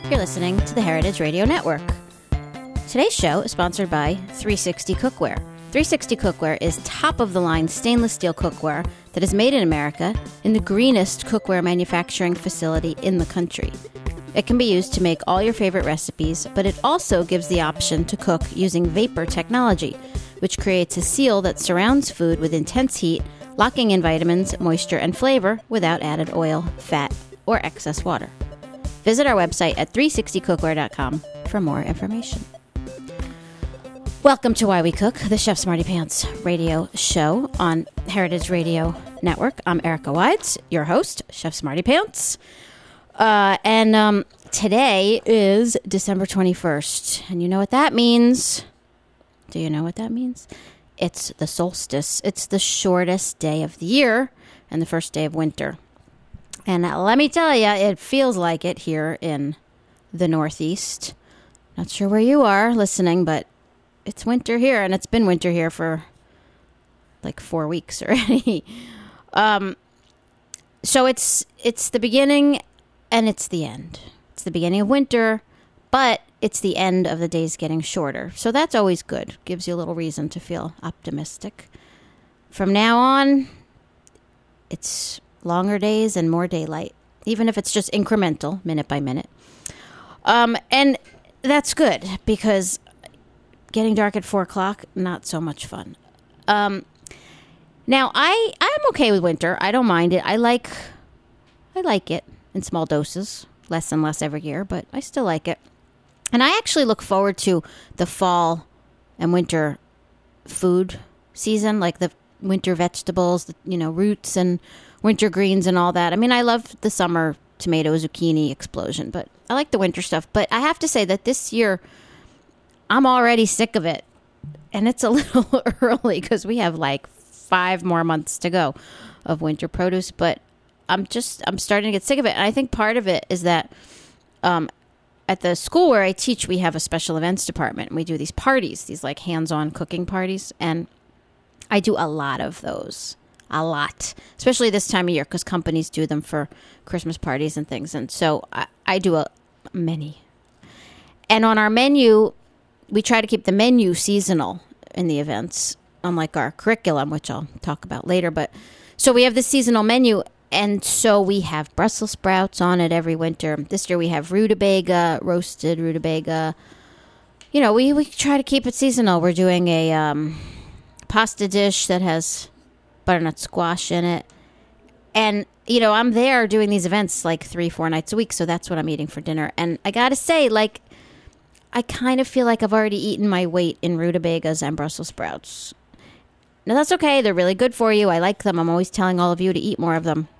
You're listening to the Heritage Radio Network. Today's show is sponsored by 360 Cookware. 360 Cookware is top-of-the-line stainless steel cookware that is made in America in the greenest cookware manufacturing facility in the country. It can be used to make all your favorite recipes, but it also gives the option to cook using vapor technology, which creates a seal that surrounds food with intense heat, locking in vitamins, moisture, and flavor without added oil, fat, or excess water. Visit our website at 360cookware.com for more information. Welcome to Why We Cook, the Chef Smarty Pants radio show on Heritage Radio Network. I'm Erica Wides, your host, Chef Smarty Pants. And today is December 21st. And you know what that means? Do you know what that means? It's the solstice. It's the shortest day of the year and the first day of winter. And let me tell you, it feels like it here in the Northeast. Not sure where you are listening, but it's winter here, and it's been winter here for like 4 weeks already. So it's the beginning and it's the end. It's the beginning of winter, but it's the end of the days getting shorter. So that's always good. Gives you a little reason to feel optimistic. From now on, it's longer days and more daylight, even if it's just incremental, minute by minute. And that's good because getting dark at 4 o'clock, not so much fun. Now, I'm okay with winter. I don't mind it. I like it in small doses, less and less every year, but I still like it. And I actually look forward to the fall and winter food season, like the winter vegetables, roots and winter greens and all that. I mean, I love the summer tomato zucchini explosion, but I like the winter stuff. But I have to say that this year, I'm already sick of it. And it's a little early because we have like 5 more months to go of winter produce. But I'm starting to get sick of it. And I think part of it is that at the school where I teach, we have a special events department. And we do these parties, these like hands-on cooking parties. And I do a lot of those. A lot. Especially this time of year because companies do them for Christmas parties and things. And so I do many. And on our menu, we try to keep the menu seasonal in the events, unlike our curriculum, which I'll talk about later. But so we have the seasonal menu, and so we have Brussels sprouts on it every winter. This year we have rutabaga, roasted rutabaga. We try to keep it seasonal. We're doing a pasta dish that has butternut squash in it. And, I'm there doing these events like 3-4 nights a week, so that's what I'm eating for dinner. And I got to say, I kind of feel like I've already eaten my weight in rutabagas and Brussels sprouts. Now, that's okay. They're really good for you. I like them. I'm always telling all of you to eat more of them.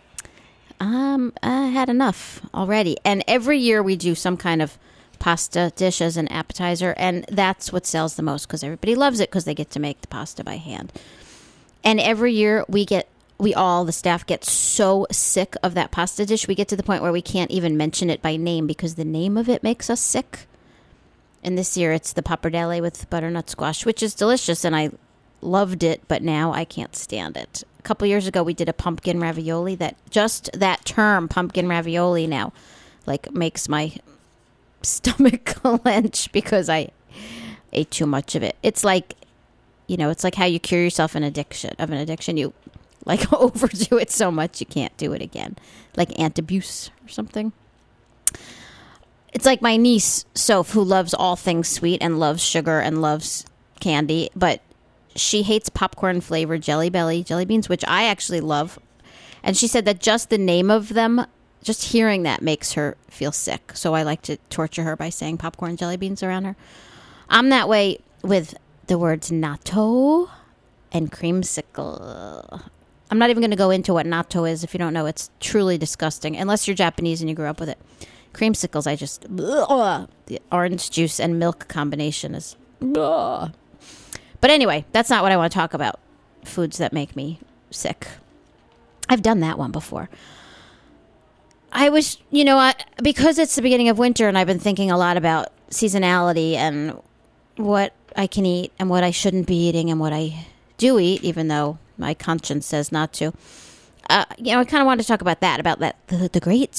I had enough already. And every year we do some kind of pasta dish as an appetizer, and that's what sells the most because everybody loves it because they get to make the pasta by hand. And every year the staff gets so sick of that pasta dish, we get to the point where we can't even mention it by name because the name of it makes us sick. And this year it's the pappardelle with butternut squash, which is delicious, and I loved it, but now I can't stand it. A couple years ago, we did a pumpkin ravioli. That term, pumpkin ravioli, now, makes my stomach clench because I ate too much of it. It's like, it's like how you cure yourself of an addiction. You, overdo it so much you can't do it again. Like antabuse or something. It's like my niece, Soph, who loves all things sweet and loves sugar and loves candy, but she hates popcorn-flavored Jelly Belly jelly beans, which I actually love. And she said that just the name of them, just hearing that makes her feel sick. So I like to torture her by saying popcorn jelly beans around her. I'm that way with the words natto and creamsicle. I'm not even going to go into what natto is. If you don't know, it's truly disgusting, unless you're Japanese and you grew up with it. Creamsicles, the orange juice and milk combination is. But anyway, that's not what I want to talk about. Foods that make me sick. I've done that one before. I was, because it's the beginning of winter and I've been thinking a lot about seasonality and what I can eat and what I shouldn't be eating and what I do eat, even though my conscience says not to. I kind of wanted to talk about that, the great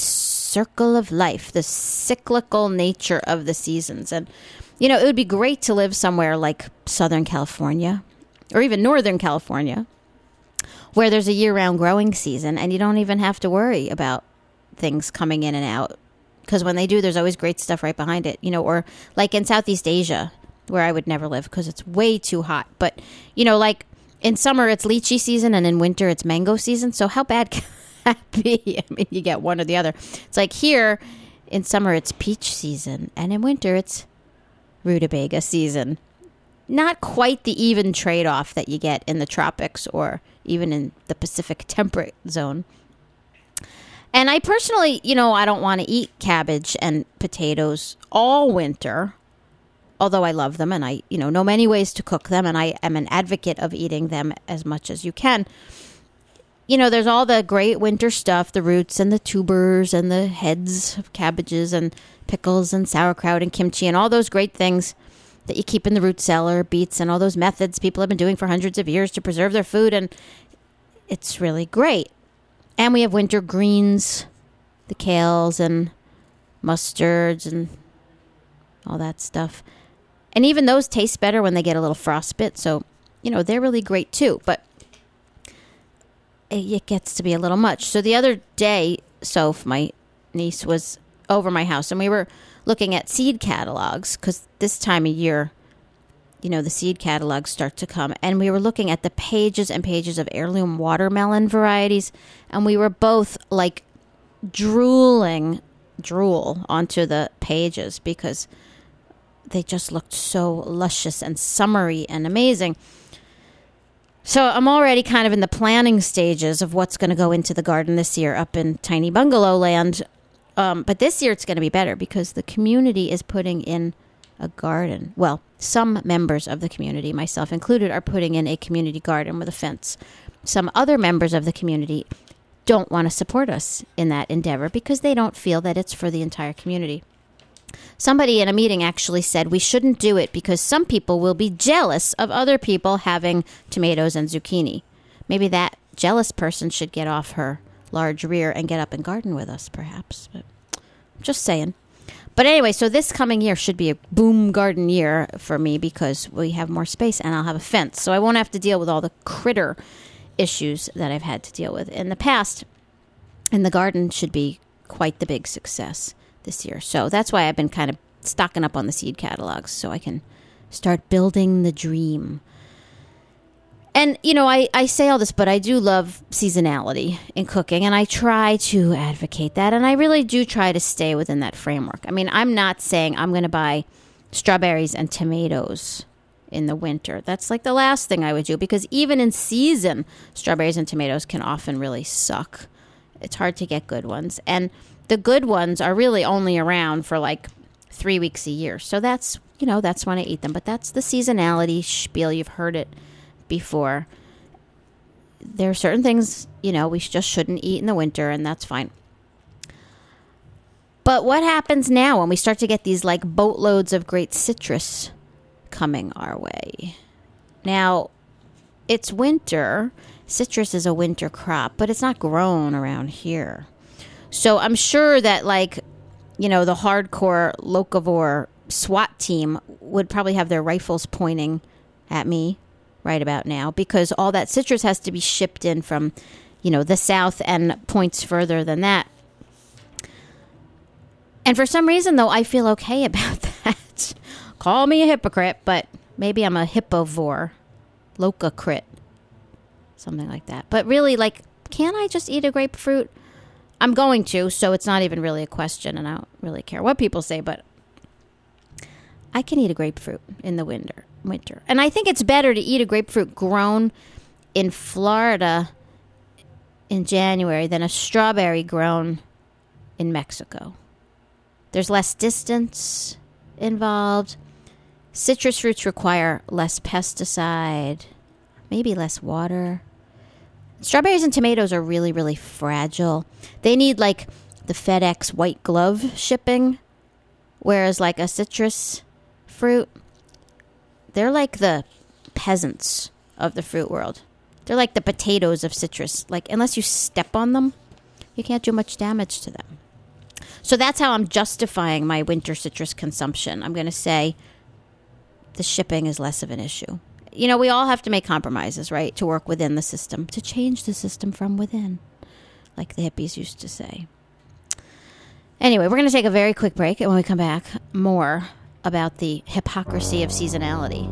circle of life, the cyclical nature of the seasons. And, it would be great to live somewhere like Southern California or even Northern California, where there's a year-round growing season and you don't even have to worry about things coming in and out. Because when they do, there's always great stuff right behind it, or like in Southeast Asia, where I would never live because it's way too hot. But, like in summer, it's lychee season and in winter, it's mango season. So how bad can that be? I mean, you get one or the other. It's like here in summer, it's peach season and in winter, it's rutabaga season. Not quite the even trade-off that you get in the tropics or even in the Pacific temperate zone. And I personally, I don't want to eat cabbage and potatoes all winter, although I love them and I, know many ways to cook them, and I am an advocate of eating them as much as you can. There's all the great winter stuff, the roots and the tubers and the heads of cabbages and pickles and sauerkraut and kimchi and all those great things that you keep in the root cellar, beets, and all those methods people have been doing for hundreds of years to preserve their food, and it's really great. And we have winter greens, the kales and mustards and all that stuff. And even those taste better when they get a little frostbite, so, they're really great too, but it gets to be a little much. So the other day, Soph, my niece, was over my house, and we were looking at seed catalogs because this time of year, the seed catalogs start to come. And we were looking at the pages and pages of heirloom watermelon varieties. And we were both like drool onto the pages because they just looked so luscious and summery and amazing. So I'm already kind of in the planning stages of what's going to go into the garden this year up in tiny bungalow land. But this year it's going to be better because the community is putting in a garden. Well, some members of the community, myself included, are putting in a community garden with a fence. Some other members of the community don't want to support us in that endeavor because they don't feel that it's for the entire community. Somebody in a meeting actually said we shouldn't do it because some people will be jealous of other people having tomatoes and zucchini. Maybe that jealous person should get off her large rear and get up and garden with us, perhaps. But just saying. But anyway, so this coming year should be a boom garden year for me because we have more space and I'll have a fence. So I won't have to deal with all the critter issues that I've had to deal with in the past. And the garden should be quite the big success this year. So that's why I've been kind of stocking up on the seed catalogs so I can start building the dream. And, I say all this, but I do love seasonality in cooking, and I try to advocate that, and I really do try to stay within that framework. I mean, I'm not saying I'm going to buy strawberries and tomatoes in the winter. That's like the last thing I would do, because even in season, strawberries and tomatoes can often really suck. It's hard to get good ones, and the good ones are really only around for like 3 weeks a year. So that's, that's when I eat them, but that's the seasonality spiel. You've heard it before. There are certain things, we just shouldn't eat in the winter, and that's fine. But what happens now when we start to get these like boatloads of great citrus coming our way? Now, it's winter. Citrus is a winter crop, but it's not grown around here. So I'm sure that the hardcore locavore SWAT team would probably have their rifles pointing at me right about now, because all that citrus has to be shipped in from, the south and points further than that. And for some reason, though, I feel okay about that. Call me a hypocrite, but maybe I'm a hippovore, locacrit, something like that. But really, can't I just eat a grapefruit? I'm going to, so it's not even really a question, and I don't really care what people say, but I can eat a grapefruit in the winter. And I think it's better to eat a grapefruit grown in Florida in January than a strawberry grown in Mexico. There's less distance involved. Citrus fruits require less pesticide, maybe less water. Strawberries and tomatoes are really, really fragile. They need the FedEx white glove shipping, whereas a citrus fruit, they're like the peasants of the fruit world. They're like the potatoes of citrus. Unless you step on them, you can't do much damage to them. So that's how I'm justifying my winter citrus consumption. I'm going to say the shipping is less of an issue. You know, we all have to make compromises, right, to work within the system, to change the system from within, like the hippies used to say. Anyway, we're going to take a very quick break, and when we come back, more about the hypocrisy of seasonality.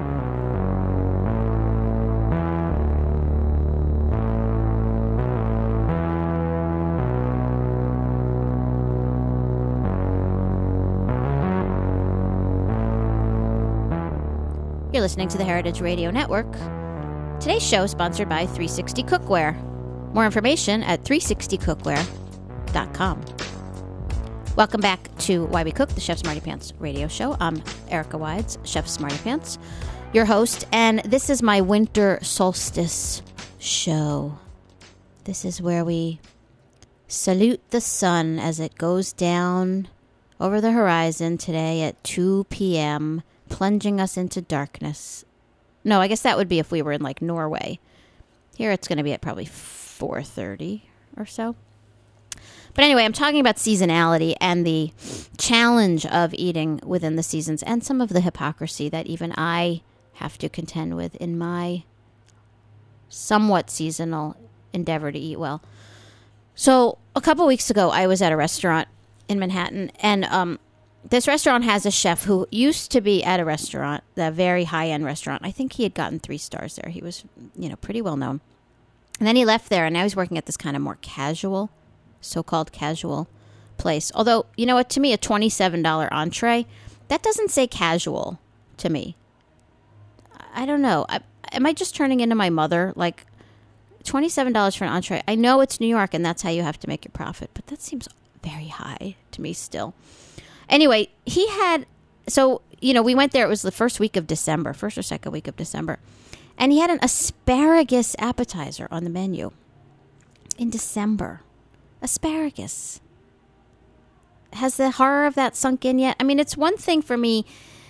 You're listening to the Heritage Radio Network. Today's show is sponsored by 360 Cookware. More information at 360cookware.com. Welcome back to Why We Cook, the Chef Smarty Pants radio show. I'm Erica Wides, Chef Smarty Pants, your host, and this is my winter solstice show. This is where we salute the sun as it goes down over the horizon today at 2 p.m., plunging us into darkness. No, I guess that would be if we were in like Norway. Here it's going to be at probably 4:30 or so. But anyway, I'm talking about seasonality and the challenge of eating within the seasons and some of the hypocrisy that even I have to contend with in my somewhat seasonal endeavor to eat well. So a couple weeks ago, I was at a restaurant in Manhattan, and this restaurant has a chef who used to be at a restaurant, a very high-end restaurant. I think he had gotten 3 stars there. He was, pretty well known. And then he left there, and now he's working at this kind of more casual, so-called casual place. Although, you know what, to me, a $27 entree, that doesn't say casual to me. I don't know. Am I just turning into my mother? Like, $27 for an entree. I know it's New York, and that's how you have to make your profit, but that seems very high to me still. Anyway, we went there. It was the first or second week of December. And he had an asparagus appetizer on the menu in December. Asparagus. Has the horror of that sunk in yet? I mean, it's one thing for me.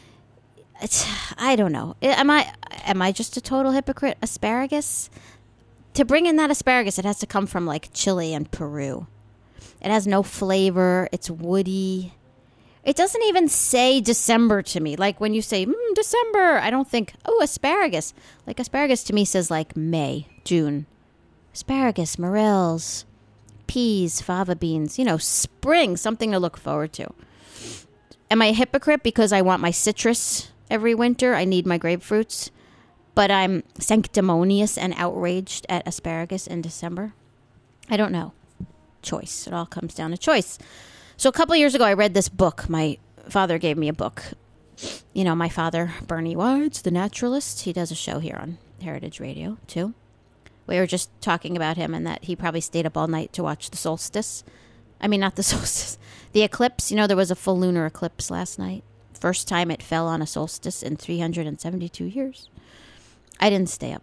I don't know. Am I just a total hypocrite? Asparagus? To bring in that asparagus, it has to come from like Chile and Peru. It has no flavor. It's woody. It doesn't even say December to me. Like when you say, December, I don't think, asparagus. Like asparagus to me says like May, June. Asparagus, morels, peas, fava beans, spring, something to look forward to. Am I a hypocrite because I want my citrus every winter? I need my grapefruits. But I'm sanctimonious and outraged at asparagus in December? I don't know. Choice. It all comes down to choice. So a couple of years ago, I read this book. My father gave me a book. My father, Bernie Wides, the naturalist, he does a show here on Heritage Radio, too. We were just talking about him and that he probably stayed up all night to watch the solstice. I mean, not the solstice. The eclipse. There was a full lunar eclipse last night. First time it fell on a solstice in 372 years. I didn't stay up.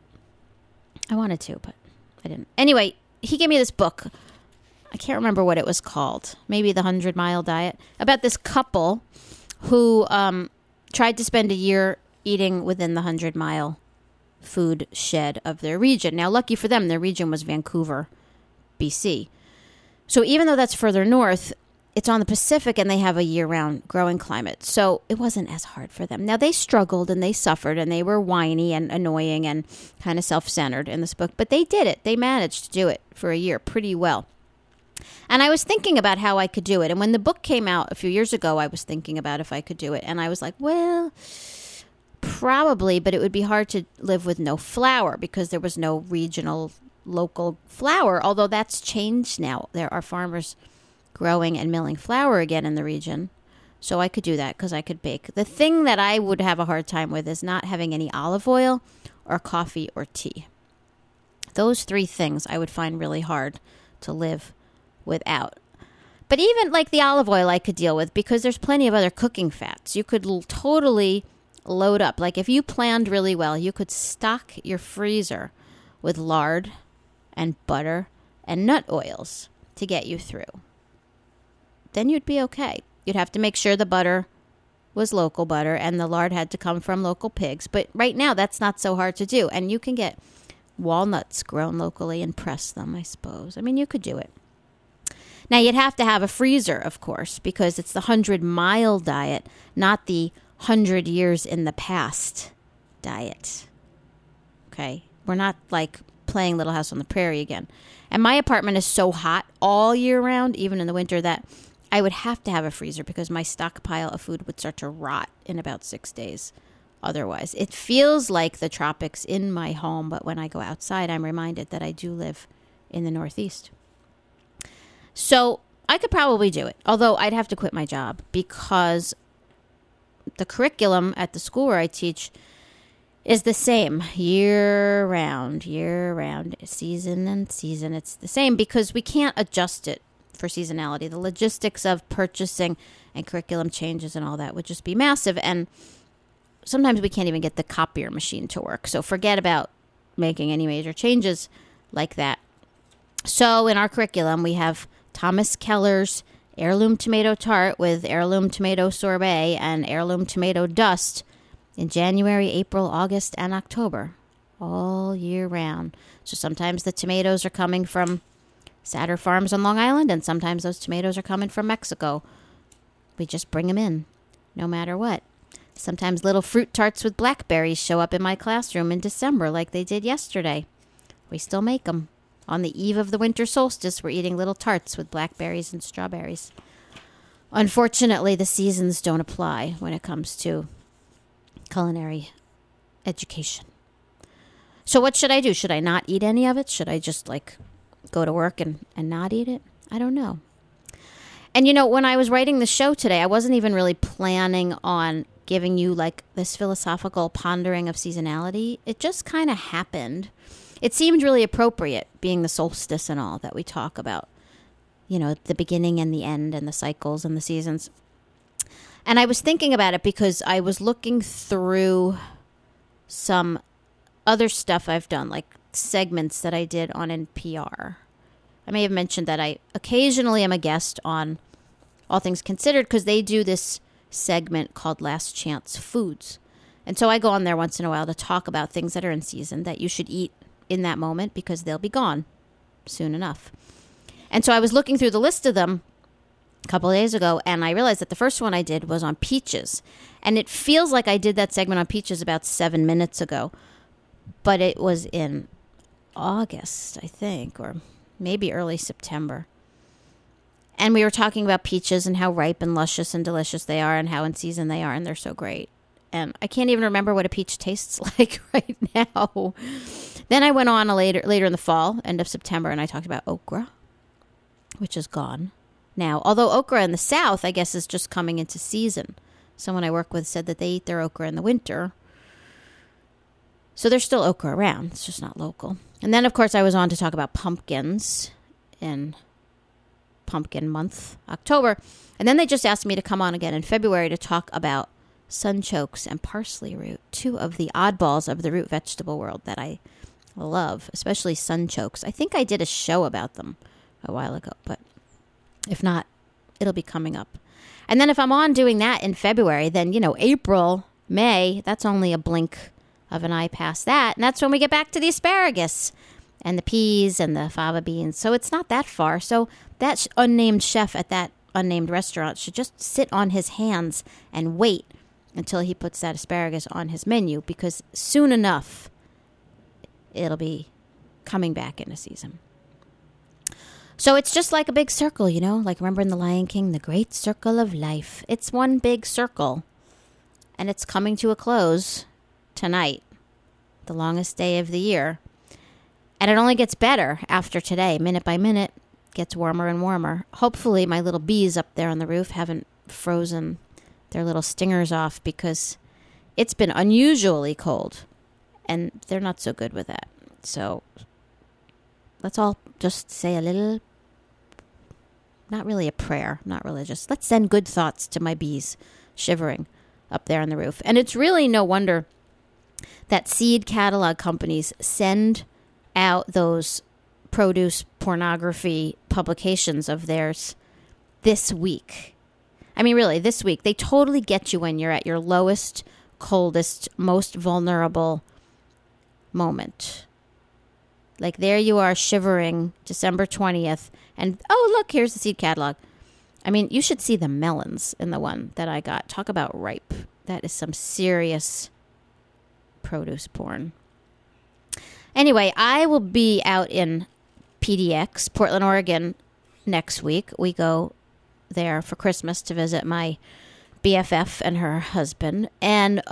I wanted to, but I didn't. Anyway, he gave me this book. I can't remember what it was called. Maybe the 100-Mile Diet. About this couple who tried to spend a year eating within the 100-mile food shed of their region. Now, lucky for them, their region was Vancouver, BC. So even though that's further north, it's on the Pacific and they have a year-round growing climate. So it wasn't as hard for them. Now, they struggled and they suffered and they were whiny and annoying and kind of self-centered in this book. But they did it. They managed to do it for a year pretty well. And I was thinking about how I could do it. And when the book came out a few years ago, I was thinking about if I could do it. And I was like, well, probably, but it would be hard to live with no flour because there was no regional local flour, although that's changed now. There are farmers growing and milling flour again in the region. So I could do that because I could bake. The thing that I would have a hard time with is not having any olive oil or coffee or tea. Those 3 things I would find really hard to live without. But even like the olive oil I could deal with because there's plenty of other cooking fats. You could totally load up. Like if you planned really well, you could stock your freezer with lard and butter and nut oils to get you through. Then you'd be okay. You'd have to make sure the butter was local butter and the lard had to come from local pigs. But right now, that's not so hard to do. And you can get walnuts grown locally and press them, I suppose. I mean, you could do it. Now, you'd have to have a freezer, of course, because it's the 100-mile diet, not the 100 years in the past diet. Okay? We're not like playing Little House on the Prairie again. And my apartment is so hot all year round, even in the winter, that I would have to have a freezer because my stockpile of food would start to rot in about 6 days. Otherwise, it feels like the tropics in my home, but when I go outside, I'm reminded that I do live in the Northeast. So I could probably do it, although I'd have to quit my job because the curriculum at the school where I teach is the same year round, season and season. It's the same because we can't adjust it for seasonality. The logistics of purchasing and curriculum changes and all that would just be massive. And sometimes we can't even get the copier machine to work. So forget about making any major changes like that. So in our curriculum, we have Thomas Keller's heirloom tomato tart with heirloom tomato sorbet and heirloom tomato dust in January, April, August, and October, all year round. So sometimes the tomatoes are coming from Satter Farms on Long Island, and sometimes those tomatoes are coming from Mexico. We just bring them in, no matter what. Sometimes little fruit tarts with blackberries show up in my classroom in December like they did yesterday. We still make them. On the eve of the winter solstice, we're eating little tarts with blackberries and strawberries. Unfortunately, the seasons don't apply when it comes to culinary education. So what should I do? Should I not eat any of it? Should I just go to work and not eat it? I don't know. And when I was writing the show today, I wasn't even really planning on giving you this philosophical pondering of seasonality. It just kind of happened. It seemed really appropriate, being the solstice and all that we talk about, the beginning and the end and the cycles and the seasons. And I was thinking about it because I was looking through some other stuff I've done, like segments that I did on NPR. I may have mentioned that I occasionally am a guest on All Things Considered because they do this segment called Last Chance Foods. And so I go on there once in a while to talk about things that are in season that you should eat in that moment because they'll be gone soon enough. And so I was looking through the list of them a couple of days ago, and I realized that the first one I did was on peaches. And it feels like I did that segment on peaches about 7 minutes ago, but it was in August, I think, or maybe early September. And we were talking about peaches and how ripe and luscious and delicious they are and how in season they are, and they're so great. And I can't even remember what a peach tastes like right now. Then I went on later in the fall, end of September, and I talked about okra, which is gone now. Although okra in the South, I guess, is just coming into season. Someone I work with said that they eat their okra in the winter. So there's still okra around. It's just not local. And then, of course, I was on to talk about pumpkins in pumpkin month, October. And then they just asked me to come on again in February to talk about sunchokes and parsley root, two of the oddballs of the root vegetable world that I love, especially sunchokes. I think I did a show about them a while ago, but if not, it'll be coming up. And then if I'm on doing that in February, then, April, May, that's only a blink of an eye past that. And that's when we get back to the asparagus and the peas and the fava beans. So it's not that far. So that unnamed chef at that unnamed restaurant should just sit on his hands and wait until he puts that asparagus on his menu, because soon enough, it'll be coming back into season. So it's just like a big circle, like remember in The Lion King, the great circle of life. It's one big circle, and it's coming to a close tonight, the longest day of the year. And it only gets better after today, minute by minute, gets warmer and warmer. Hopefully my little bees up there on the roof haven't frozen their little stingers off, because it's been unusually cold, and they're not so good with that. So let's all just say a little, not really a prayer, not religious. Let's send good thoughts to my bees shivering up there on the roof. And it's really no wonder that seed catalog companies send out those produce pornography publications of theirs this week. I mean, really, this week. They totally get you when you're at your lowest, coldest, most vulnerable moment. Like, there you are shivering December 20th. And, oh, look, here's the seed catalog. I mean, you should see the melons in the one that I got. Talk about ripe. That is some serious produce porn. Anyway, I will be out in PDX, Portland, Oregon, next week. We go there for Christmas to visit my BFF and her husband. And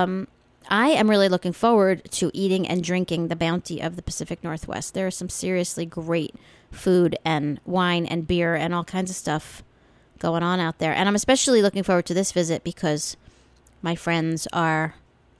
I am really looking forward to eating and drinking the bounty of the Pacific Northwest. There is some seriously great food and wine and beer and all kinds of stuff going on out there. And I'm especially looking forward to this visit because my friends are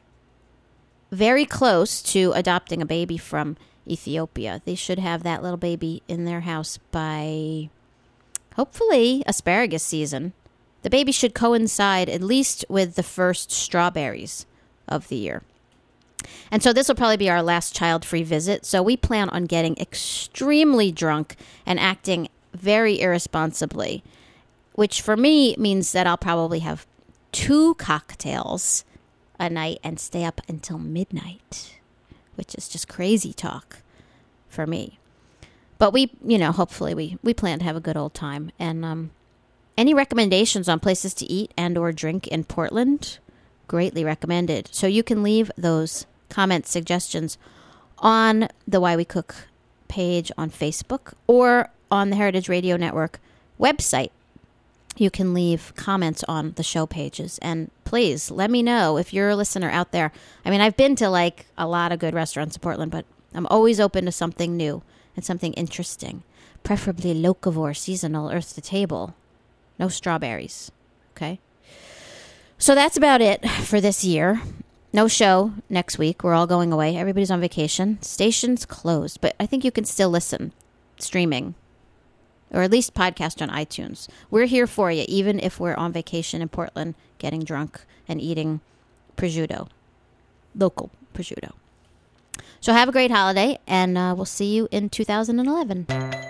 very close to adopting a baby from Ethiopia. They should have that little baby in their house by, hopefully, asparagus season. The baby should coincide at least with the first strawberries of the year. And so this will probably be our last child-free visit. So we plan on getting extremely drunk and acting very irresponsibly, which for me means that I'll probably have 2 cocktails a night and stay up until midnight, which is just crazy talk for me. But we, hopefully we plan to have a good old time. And any recommendations on places to eat and or drink in Portland? Greatly recommended. So you can leave those comments, suggestions on the Why We Cook page on Facebook or on the Heritage Radio Network website. You can leave comments on the show pages. And please let me know if you're a listener out there. I mean, I've been to like a lot of good restaurants in Portland, but I'm always open to something new and something interesting, preferably locavore, seasonal, earth to table. No strawberries. Okay. So that's about it for this year. No show next week. We're all going away. Everybody's on vacation. Station's closed, but I think you can still listen streaming or at least podcast on iTunes. We're here for you, even if we're on vacation in Portland, getting drunk and eating prosciutto, local prosciutto. So have a great holiday, and we'll see you in 2011.